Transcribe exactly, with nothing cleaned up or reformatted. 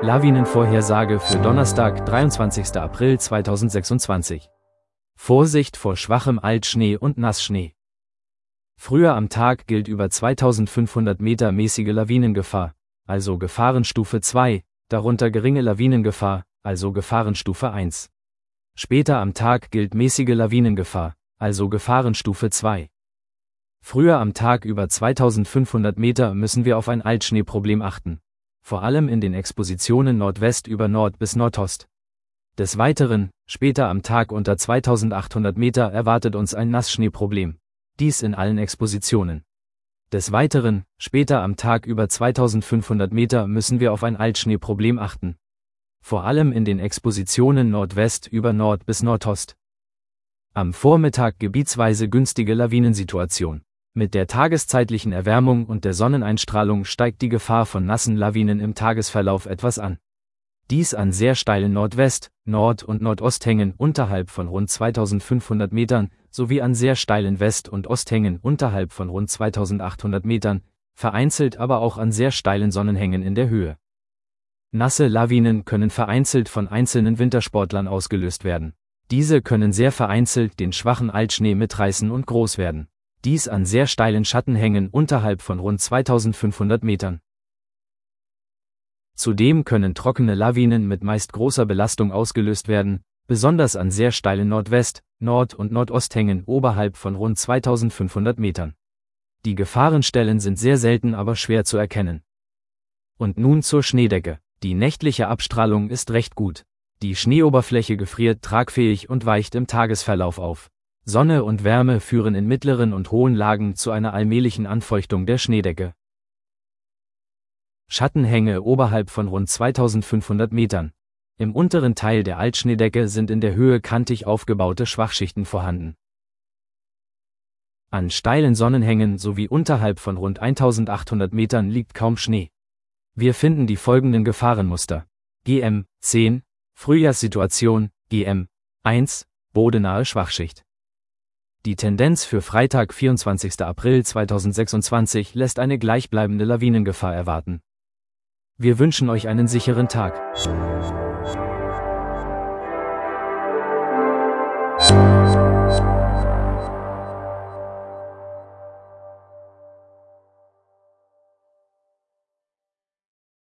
Lawinenvorhersage für Donnerstag, dreiundzwanzigster April zweitausendsechsundzwanzig. Vorsicht vor schwachem Altschnee und Nassschnee. Früher am Tag gilt über zweitausendfünfhundert Meter mäßige Lawinengefahr, also Gefahrenstufe zwei, darunter geringe Lawinengefahr, also Gefahrenstufe eins. Später am Tag gilt mäßige Lawinengefahr, also Gefahrenstufe zwei. Früher am Tag über zweitausendfünfhundert Meter müssen wir auf ein Altschneeproblem achten, vor allem in den Expositionen Nordwest über Nord bis Nordost. Des Weiteren, später am Tag unter zweitausendachthundert Meter erwartet uns ein Nassschneeproblem, dies in allen Expositionen. Des Weiteren, später am Tag über zweitausendfünfhundert Meter müssen wir auf ein Altschneeproblem achten, vor allem in den Expositionen Nordwest über Nord bis Nordost. Am Vormittag gebietsweise günstige Lawinensituation. Mit der tageszeitlichen Erwärmung und der Sonneneinstrahlung steigt die Gefahr von nassen Lawinen im Tagesverlauf etwas an. Dies an sehr steilen Nordwest-, Nord- und Nordosthängen unterhalb von rund zweitausendfünfhundert Metern sowie an sehr steilen West- und Osthängen unterhalb von rund zweitausendachthundert Metern, vereinzelt aber auch an sehr steilen Sonnenhängen in der Höhe. Nasse Lawinen können vereinzelt von einzelnen Wintersportlern ausgelöst werden. Diese können sehr vereinzelt den schwachen Altschnee mitreißen und groß werden. Dies an sehr steilen Schattenhängen unterhalb von rund zweitausendfünfhundert Metern. Zudem können trockene Lawinen mit meist großer Belastung ausgelöst werden, besonders an sehr steilen Nordwest-, Nord- und Nordosthängen oberhalb von rund zweitausendfünfhundert Metern. Die Gefahrenstellen sind sehr selten, aber schwer zu erkennen. Und nun zur Schneedecke. Die nächtliche Abstrahlung ist recht gut. Die Schneeoberfläche gefriert tragfähig und weicht im Tagesverlauf auf. Sonne und Wärme führen in mittleren und hohen Lagen zu einer allmählichen Anfeuchtung der Schneedecke. Schattenhänge oberhalb von rund zweitausendfünfhundert Metern. Im unteren Teil der Altschneedecke sind in der Höhe kantig aufgebaute Schwachschichten vorhanden. An steilen Sonnenhängen sowie unterhalb von rund eintausendachthundert Metern liegt kaum Schnee. Wir finden die folgenden Gefahrenmuster. G M zehn, Frühjahrssituation, G M eins, bodenahe Schwachschicht. Die Tendenz für Freitag, vierundzwanzigster April zweitausendsechsundzwanzig lässt eine gleichbleibende Lawinengefahr erwarten. Wir wünschen euch einen sicheren Tag.